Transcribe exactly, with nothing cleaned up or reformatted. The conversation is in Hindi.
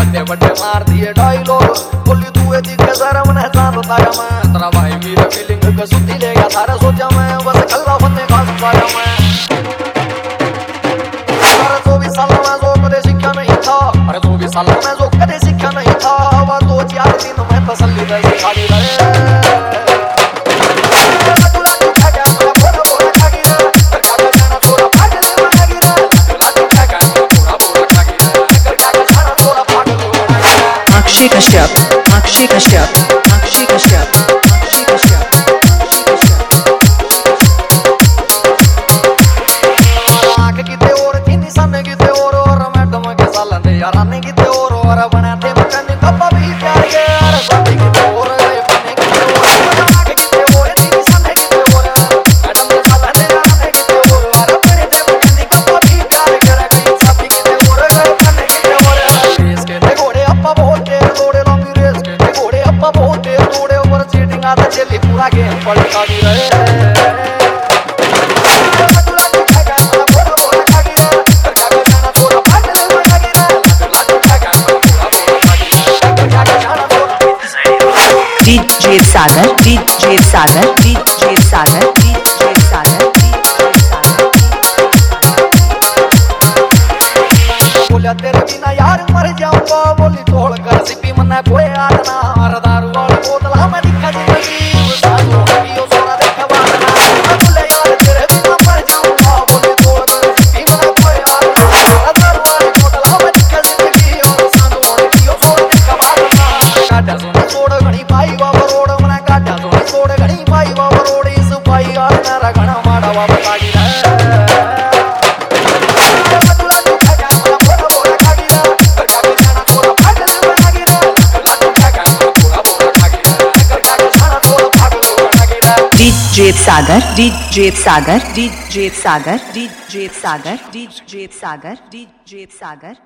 बड़े बड़े मार दिए डायलॉग बोली तू ए दिख जरा मन चांद ताया मैं तेरा भाई मेरा फीलिंग का सुधी ले गया थारा सोचा मैं बस कल्ला बंदे का पाया मैं अरे चौबीस साल में जो कदे सीखा नहीं था अरे चौबीस साल में जो कदे सीखा नहीं था वो दो चार दिन में तसल्ली दे सिखा दी रे Akshay Kashyap, Akshay Kashyap, Akshay Kashyap, Akshay Kashyap, Akshay Kashyap. आँख किते और थी निशान किते और और मैडम के सालन दे यार आने किते और और बनाते मकन कब भी प्यार के यार शादी किते और गए बने किते और आँख किते और थी निशान किते और मैडम के सालन दे यार आने किते और और बने थे मकन कब भी प्यार के गए शादी किते और गए बने किते और रेस के घोड़े अप्पा बहुत तेज दौड़े लंबी रेस के घोड़े अप्पा बहुत तेज दौड़े ऊपर चीटिंग आता चली पूरा गेम पलटा दी रहे D J Sagar, D J Sagar, D J Sagar, D J Sagar, D J Sagar. बोला तेरे बिना यार मर जाऊंगा बोली तोड़ कर सिपी मना कोई आदना हर दारू वाला बोतल हमें दिखा जिंदगी सालों की ओ सोना देखा वादना बोले यार तेरे बिना मर जाऊंगा बोली तोड़ कर सिपी मना कोई आदना हर दारू वाला बोतल हमें दिखा जिंदगी और सालों की ओ सोना देखा वादना काटा सोना छोड़ घणी पाई बाबा रोड मना काटा सोना छोड़ घणी पाई बाबा रोड इस पाई यार मेरा घना माड़ा बाबा तागी रे D J Sagar, D J Sagar, D J Sagar, D J Sagar, D J Sagar, D J Sagar.